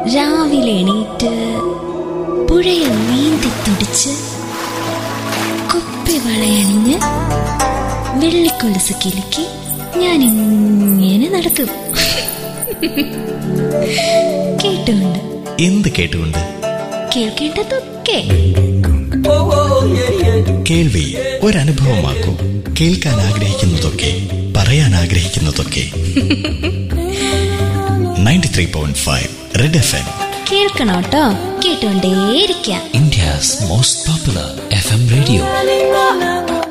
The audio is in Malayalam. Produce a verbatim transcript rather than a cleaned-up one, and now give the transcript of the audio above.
രാവിലെ എണീറ്റ് പുഴയെ നീന്തി തുടിച്ച് കുപ്പി വളയണിഞ്ഞ് വെള്ളിക്കൊലുസ് കിലുക്കി ഞാനിങ്ങനെ നടക്കും. കേട്ടുകൊണ്ട്. എന്ത് കേട്ടുകൊണ്ട്? കേൾക്കേണ്ടതൊക്കെ. കേൾവി ഒരനുഭവമാക്കൂ. കേൾക്കാൻ ആഗ്രഹിക്കുന്നതൊക്കെ, പറയാൻ ആഗ്രഹിക്കുന്നതൊക്കെ. Ninety three point five Red F M. കേൾക്കണോട്ടോ, കേട്ടുകൊണ്ടേയിരിക്കാം. India's most popular F M radio.